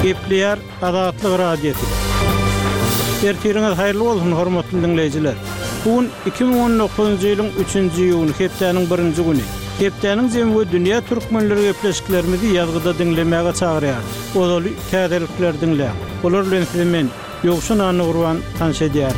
Gepleýär adatlyk radiosu. Ertiriňiz haýyrly bolsun hormatly dinleýijiler. Bugün 2019-njy ýylyň 3-nji ýyly hepdeniň 1-nji güni. Hepdeniň jemgy dünýä türkmenleri gepleşiklerimizi ýazgyda dinlemäge çagyrýar. Olaly kädelikler dinleýär. Olar bilen siz Ýogşun Any Gurban tanış edýär.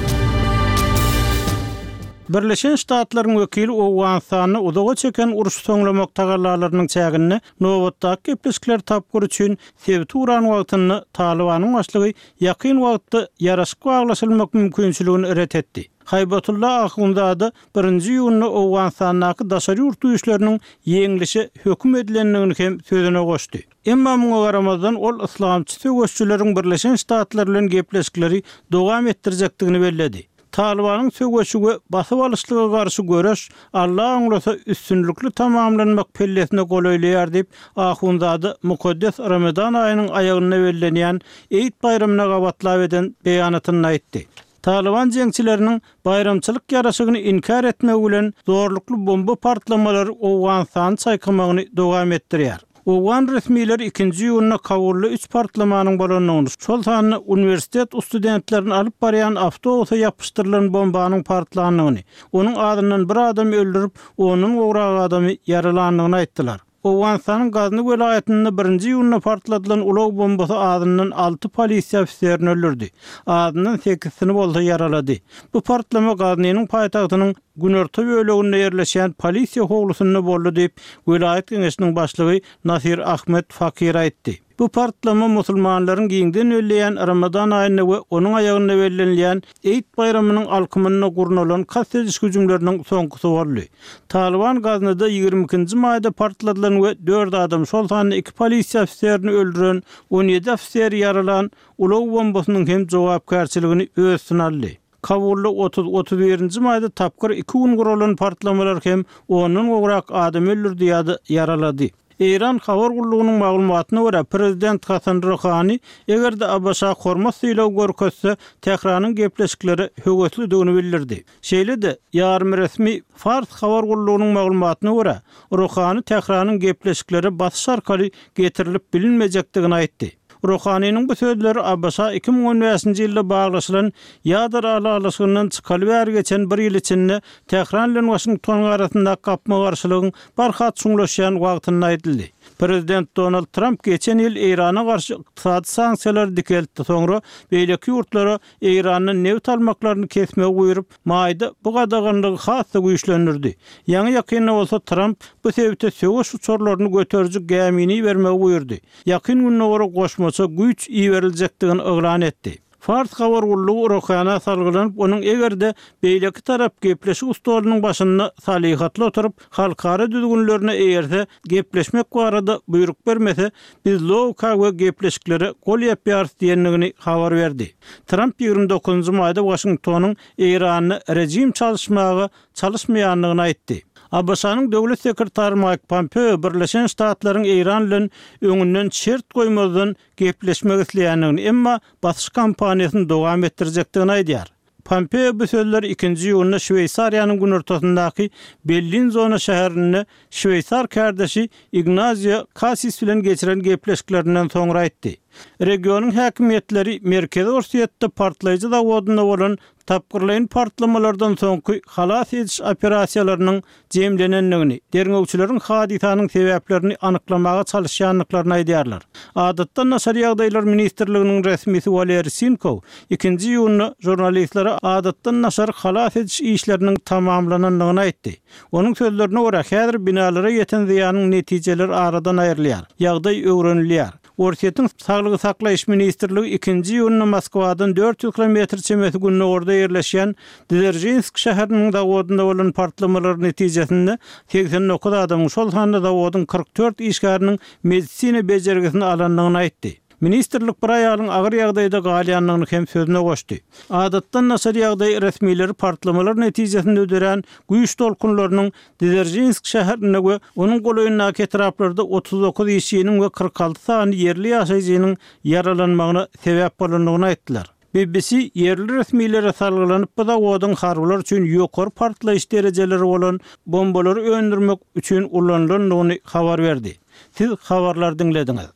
Birleşen Ştatlaryň wekili Owganstany udaga çeken uruş soňlamak tagarlalarynyň çägini nowatdaky gepleşikler tapgyr üçin sebäp uran wagtyny Talibanyň başlygy ýakyn wagtda ýaraşyk baglaşylmak mümkinçiligini ret etdi. Haybatullah Ahundady 1-nji ýylyny Owganstanyň daşary ýurt güýçleriniň ýeňlişi hökm edilenligini hem sözüne goşdy. Emma muňa garamazdan ol islamçy söwüşçüleriň Birleşen Ştatlar bilen gepleşikleri dowam etdirjekdigini belledi. Talibanyň söwüşüge basyp alışlyga garşy göreş Allah aňlasa üstünlükli tamamlanmak pellesine golaýlaýar diýip Ahundady mukaddes Ramazan aýynyň aýagyna bellenýän Eýit bayramyna gabatlap eden beýanatyny aýtdy. Taliban jeňçileriniň bayramçylyk ýaraşygyny inkar etmek bilen zorlukly bomba partlamalary Owganstany çaýkamagyny dowam etdirýär. Owgan resmiýetleri 2-nji ýylyna Kabulda 3 partlamanyň bolanyny, şol sany uniwersitet studentlerini alyp barýan awtobusa ýapyşdyrylan bombanyň partlanyny, onuň adyndan bir adam öldürip, onuň ogragy adamy yaralandygyny aýtdylar. Owganstanyň Gazny welaýatynda 1-nji ýylyna partladylan ulag bombasy adyndan 6 polisiýa ofiserini öldürdi. Adyndan 8-sini bolsa yaralady. Bu partlama Gaznyň paýtagtynyň Günorta böleginde ýerleşen polisiýa howlusyna boldy diýip welaýat geňeşiniň başlygy Nasir Ahmet Fakir aýtdy. Bu partlama musulmanlaryň giňden öleýän Ramazan aýyna we onuň aýagyna bellenýän Eýit bayramynyň alkymyna gurnulan kastetjik hüjümleriniň soňkusy boldy. Taliban Gaznyda 22-nji maýda partladylan we 4 adam şol sany 2 polisiýa ofiserini öldüren, 17 ofiser yaralan ulag bombasynyň hem jogapkärçiligini öz synaldy. Kabulda 30-31-nji maýda tapgyr 2 gün guralan partlamalar hem onuň ograk adam öldürdi ýa-da yaralady. İran habar gullugynyň maglumatyna görä Prezident Hasan Rouhani egerde Abbaşa hormat sylaw görkezse Tehranyň gepleşikleri höwetlidigini bildirdi. Şeýle-de ýarmy resmi Fars habar gullugynyň maglumatyna görä Rouhani Tehranyň gepleşikleri basyş arkaly getirilip bilinmejekdigini aýtdy. Rouhanyň bu sözleri Abbaşa 2015-nji ýylda baglaşylan ýadar alalyşynyň çykaly bäri geçen bir ýyl içinde Tehran bilen Washington arasynda gapma garşylygyň barhat şuňlaşýan wagtyny aýdyldy. Prezident Donald Trump geçen ýyl Irana garşy ykdysady sanksiýalar dikildi. Soňra beýleki ýurtlara Iranyň neft almaklaryny kesmegi buyurup, maýda bu gadaganlygy hasy güýçlendirdi. Ýa-ni ýakyny bolsa Trump bu sebäpde söwüş uçurlaryny göterjek gemini bermegi buyurdy. Ýakyn günlere goşmasa güýç iýeriljekdigini oglan etdi. Fars habar gullugy Rouhany salgylanyp, onuň egerde beýleki tarap gepleşik ustalarynyň başynda salyhatly oturup, halkara düzgünlerine eýerse, gepleşmek barada buyruk bermese, biz lowka we gepleşikleri gol ýapýar diýendigini habar berdi. Trump 29-njy maýda Washingtonyň Irany rejim çalışmaýanlygyny aýtdy. Abbaşanyň döwlet sekretary Mike Pompeo Birleşen Ştatlaryň Iran bilen öňünden şert goýmadan gepleşmek isleýändigini, emma basyş kampaniýasyny dowam etdirjekdigini aýdýar. Pompeo bu sözleri 2-nji ýylyna Şweýsariýanyň günortasyndaky Berlin zona şäherinde Şweýsar kardeşi Ignazio Cassis bilen geçiren gepleşiklerinden soňra aýtdy. Regionyň häkimetleri Merkezi Russiýada partlaýjy dawodunda bolan tapgyrlaýan partlamalardan soňky halas ediş operasiýalarynyň jemlenenligini, derňewçileriň hadisanyň sebäplerini anyklamaga çalışýanlyklaryny aýdýarlar. Adatda Naşar ýagdaýlar ministrliginiň resmisi Valeri Sinkov 2-nji ýylyny jurnalistlere adatda naşar halas ediş işleriniň tamamlananlygyny aýtdy. Onuň sözlerine görä häzir binalara ýeten ziýanyň netijeleri aradan aýrylýar, ýagdaý öwrenilýär. Orsiýetiň Saglygy saklaýyş ministrligi 2-nji ýylyny Moskwadan 400 kilometr çemeti gününe orada ýerleşýän Dzержинск şäheriniň dawodunda bolan partlamalar netijesinde 89 adam şol sanda dawodun 44 işgäriniň medisina bejergisini alanlygyny aýtdy. Ministerlik bir aýalyň agyr ýagdaýda galýanlygyny hem sözüne goşdy. Adatdan naşar ýagdaý resmiýetleri partlamalar netijesinde ödüren güýç dolkunlarynyň Dzержинск şäherine we onuň golaýyndaky etraplarda 39 işçiniň we 46 sany yerli ýaşaýjynyň yaralanmagyna sebäp bolanlygyny aýtdylar. BBC yerli resmiýetlere salgylanyp bu dawodun harbylar üçin ýokary partlaýyş derejeleri bolan bombalary öndürmek üçin ulanylandygyny habar berdi. Siz habarlar dinlediňiz.